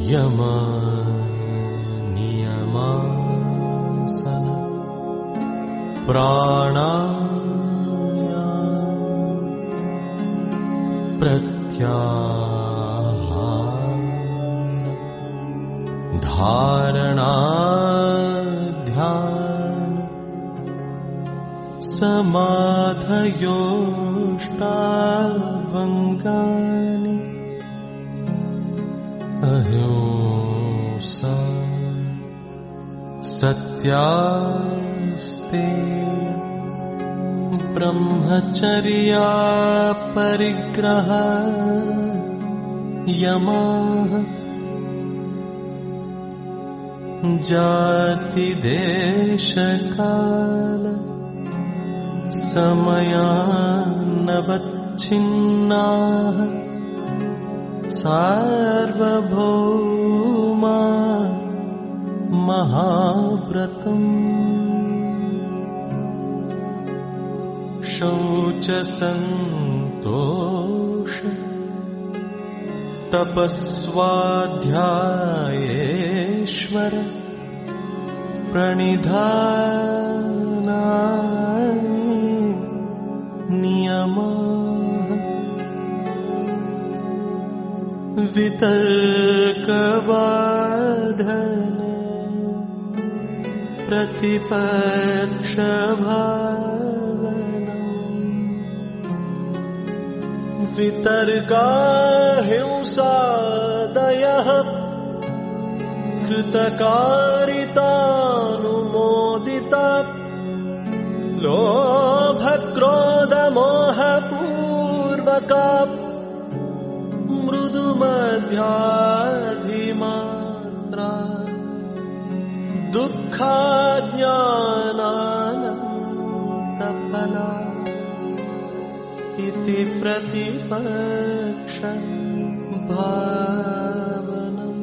यम नियमासन प्राणायाम प्रत्याहार धारणा ध्यान समाधयोष्टावङ्गानि अहिंसा सत्यास्तेय ब्रह्मचर्या परिग्रह यमः जाति देश काल समयानवच्छिन्नाः सार्वभौमा महाव्रतम् शौच संतोष तपस्वाध्यायेश्वर प्रणिधानानि नियमाः वितर्कवादन प्रतिपक्षभावना वितर्काहिंसादयः कृतकारितानुमोदिता लोभक्रोधमोहपूर्वका मृदुमध्याधिमात्रा दुःखाज्ञानानन्तफला इति प्रतिपक्ष भावनम्।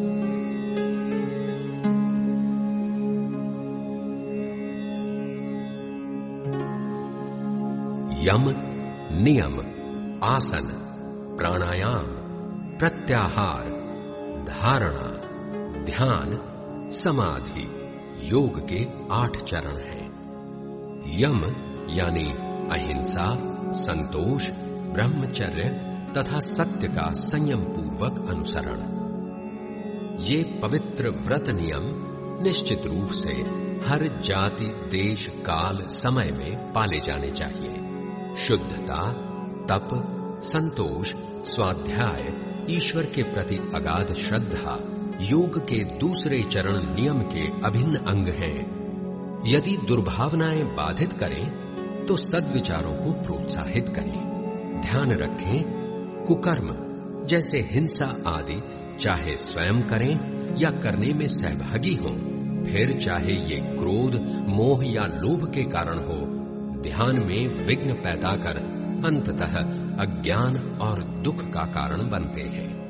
यम नियम आसन प्राणायाम प्रत्याहार धारणा ध्यान समाधि योग के 8 चरण हैं। यम यानी अहिंसा संतोष ब्रह्मचर्य तथा सत्य का संयम पूर्वक अनुसरण। ये पवित्र व्रत नियम निश्चित रूप से हर जाति देश काल समय में पाले जाने चाहिए। शुद्धता तप संतोष स्वाध्याय ईश्वर के प्रति अगाध श्रद्धा योग के दूसरे चरण नियम के अभिन्न अंग हैं। यदि दुर्भावनाएं बाधित करें तो सद्विचारों को प्रोत्साहित करें। ध्यान रखें कुकर्म जैसे हिंसा आदि चाहे स्वयं करें या करने में सहभागी हों, फिर चाहे ये क्रोध मोह या लोभ के कारण हो, ध्यान में विघ्न पैदा कर अंततः अज्ञान और दुख का कारण बनते हैं।